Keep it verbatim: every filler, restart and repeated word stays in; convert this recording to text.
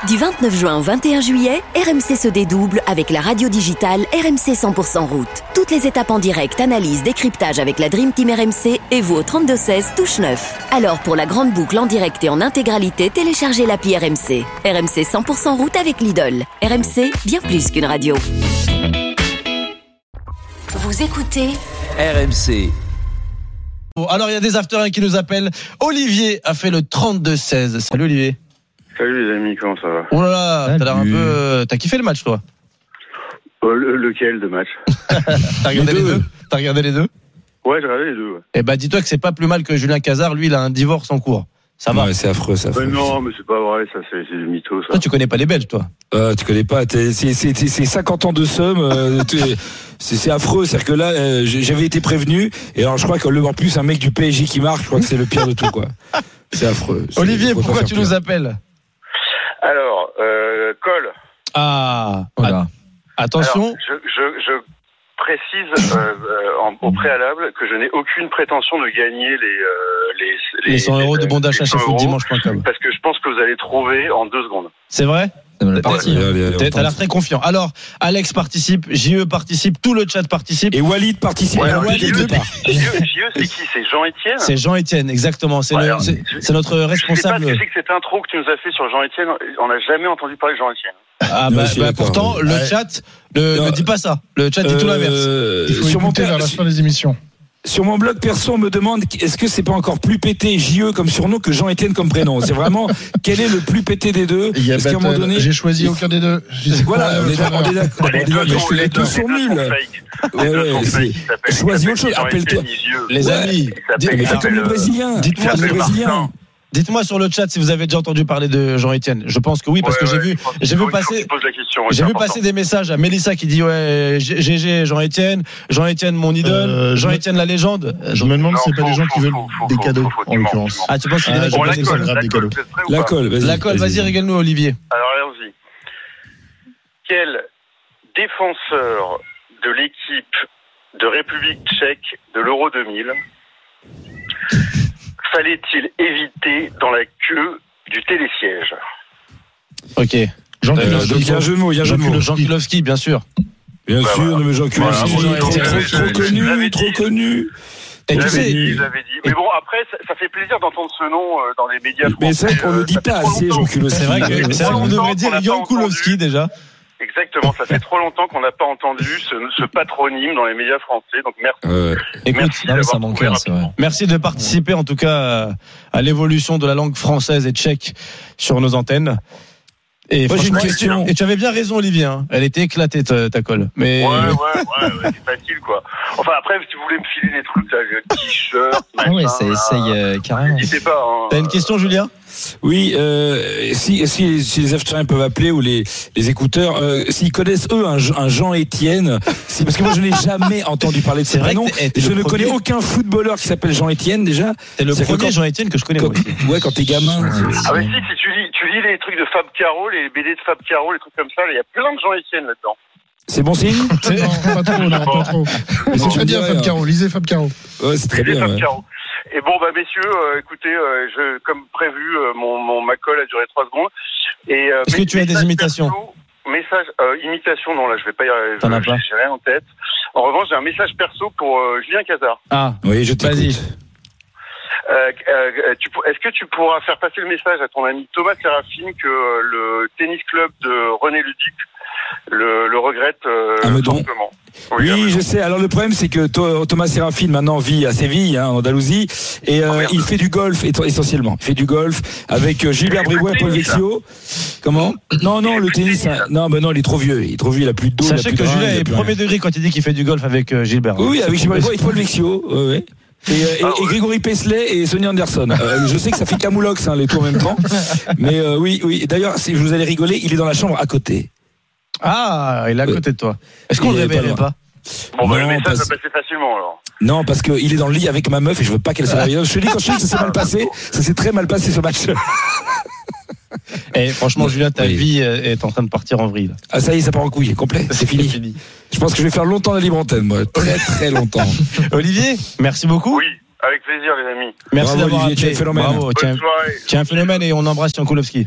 Du vingt-neuf juin au vingt et un juillet, R M C se dédouble avec la radio digitale R M C cent pour cent route. Toutes les étapes en direct, analyse, décryptage avec la Dream Team R M C et vous au trente-deux seize, touche neuf. Alors pour la grande boucle en direct et en intégralité, téléchargez l'appli R M C. R M C cent pour cent route avec Lidl. R M C, bien plus qu'une radio. Vous écoutez R M C. Bon, alors il y a des after qui nous appellent. Olivier a fait le trente-deux seize. Salut Olivier. Salut les amis, comment ça va? Oh là là, t'as l'air un peu... Euh, t'as kiffé le match toi? euh, le, Lequel de match? T'as regardé les deux, les deux T'as regardé les deux? Ouais, j'ai regardé les deux. Ouais. Eh bah dis-toi que c'est pas plus mal que Julien Cazard, lui il a un divorce en cours. Ça va. Ouais, c'est affreux, c'est affreux. Mais non, mais c'est pas vrai, ça, c'est, c'est du mytho, ça. Toi, tu connais pas les Belges, toi? Euh, tu connais pas, t'es, c'est, c'est, c'est cinquante ans de somme, euh, c'est, c'est affreux, c'est-à-dire que là, euh, j'avais été prévenu, et alors je crois que le en plus, un mec du P S G qui marque, je crois que c'est le pire de tout, quoi. C'est affreux. C'est, Olivier, pourquoi tu pire. nous appelles? Alors, euh, Cole. Ah, voilà. Attention. Alors, je, je, je précise euh, euh, en, au préalable que je n'ai aucune prétention de gagner les euh, les, les cent euros de bon d'achat chez foot dimanche point com. Parce que je pense que vous allez trouver en deux secondes. C'est vrai? Parti, hein. T'as l'air très confiant. Alors, Alex participe, J E participe, tout le chat participe. Et Walid participe. Ouais, alors, J E, c'est qui? C'est Jean-Étienne? C'est Jean-Étienne, exactement. C'est, ouais, le, c'est, je, c'est notre responsable. Je sais pas, tu sais que cette intro que tu nous as fait sur Jean-Étienne, on n'a jamais entendu parler de Jean-Étienne. Ah bah, bah pourtant, le ouais. chat ne, ne dit pas ça. Le chat dit euh, tout l'inverse. Il faut sur écouter vers la fin des émissions. Sur mon blog perso, on me demande est-ce que c'est pas encore plus pété J E comme surnom que Jean-Étienne comme prénom. C'est vraiment quel est le plus pété des deux? Est-ce qu'à un moment donné, j'ai choisi aucun des deux. Voilà, on est d'accord. Les deux sont nuls. Choisis autre chose. Appelle-toi. Les amis, fais comme le Brésilien. Dites-moi le Brésilien. Dites-moi sur le chat si vous avez déjà entendu parler de Jean-Étienne. Je pense que oui, parce ouais, que j'ai ouais, vu, j'ai vu passer, question, j'ai vu passer des messages à Mélissa qui dit ouais, G G Jean-Étienne, Jean-Étienne mon idole, euh, Jean-Étienne la légende. Je me demande si c'est pas des gens qui veulent des cadeaux en l'occurrence. Ah, tu penses qu'il y a des gens qui veulent des cadeaux? La colle, vas-y. La colle, vas-y, régale-nous Olivier. Alors allons-y. Quel défenseur de l'équipe de République tchèque de l'Euro deux mille fallait-il éviter dans la queue du télésiège? Ok. Jean euh, donc il y a un jeu de mots, il y a un jeu de mots. Jean Kulowski, bien sûr. Bien bah, sûr, voilà. mais Jean Kulowski, voilà, trop, trop, trop, trop connu, trop connu. Et tu sais, dit, mais bon, après, ça, ça fait plaisir d'entendre ce nom euh, dans les médias français. Mais c'est vrai qu'on ne le dit pas assez, Jean Kulowski. C'est vrai qu'on devrait dire Jean Kulowski déjà. Exactement, ça fait trop longtemps qu'on n'a pas entendu ce, ce patronyme dans les médias français, donc merci. Euh, Écoute, merci, non, ça manquait, c'est vrai. Merci de participer en tout cas à l'évolution de la langue française et tchèque sur nos antennes. Et moi j'ai une question. Et tu avais bien raison Olivier, hein. Elle était éclatée ta, ta colle. Mais... Ouais, ouais, ouais, ouais, c'est facile quoi. Enfin après, si vous voulez me filer des trucs, là, le t-shirt, machin, ah ouais, ça essaye euh, carrément. N'hésitez pas. Hein. T'as une question Julien? Oui, euh, si, si, si les aftériens peuvent appeler ou les, les écouteurs, euh, s'ils connaissent eux un, un Jean-Étienne, si, parce que moi je n'ai jamais entendu parler de ce prénom. Je ne connais aucun footballeur qui s'appelle Jean-Étienne déjà. C'est le premier Jean-Étienne que je connais. Quand, ouais, quand t'es gamin. Ah mais si, si tu lis, tu lis les trucs de Fab Caro, les B D de Fab Caro, les trucs comme ça, il y a plein de Jean-Étienne là-dedans. C'est bon signe? Non, pas trop, non, pas trop. Mais c'est très bien Fab Caro, lisez Fab Caro. Ouais, c'est très bien. Fab Caro. Et bon, bah messieurs, euh, écoutez, euh, je, comme prévu, euh, mon, mon ma colle a duré trois secondes. Et, euh, Est-ce que tu as des imitations? Perso, message, euh, imitation, non, là, je vais pas y arriver. T'en as pas? J'ai rien en tête. En revanche, j'ai un message perso pour euh, Julien Cazard. Ah, oui, je t'écoute. Vas-y. Euh, euh, tu, est-ce que tu pourras faire passer le message à ton ami Thomas Sérafine que euh, le tennis club de René Ludic le, le regrette euh, fortement? Oui, oui je sais. Alors le problème, c'est que Thomas Sérafine maintenant vit à Séville, hein, en Andalousie, et euh, oh, il fait du golf essentiellement. Il fait du golf avec Gilbert Bribois et Paul Vexio. Comment? Non, non, le tennis. Hein, non, ben non, il est trop vieux. Il est trop vieux. Il a plus de dos. Sachez que Julien est premier degré quand il dit qu'il fait du golf avec euh, Gilbert. Oui, avec Gilbert Bribois et Paul Vexio. Ouais, ouais. Et, et, ah, ouais. et Grégory Paisley et Sonny Anderson. Euh, je sais que ça fait camoulox hein, les tours en même temps, mais euh, oui, oui. D'ailleurs, si vous allez rigoler, il est dans la chambre à côté. Ah, il est à côté de toi. Est-ce qu'on le réveillerait pas? Bon, bah, le message parce... va passer facilement alors. Non, parce qu'il est dans le lit avec ma meuf et je veux pas qu'elle se réveille. Je te dis, quand je dis que ça s'est mal passé, ça s'est très mal passé ce match. Et franchement, Julien, ta oui. vie est en train de partir en vrille. Ah, ça y est, ça part en couille, complet. C'est fini. fini. Je pense que je vais faire longtemps la libre antenne, moi. Très, très longtemps. Olivier, merci beaucoup. Oui, avec plaisir, les amis. Merci Bravo, d'avoir Olivier, tu es un phénomène. Bravo, tu es un phénomène et on embrasse Jean Kulowski.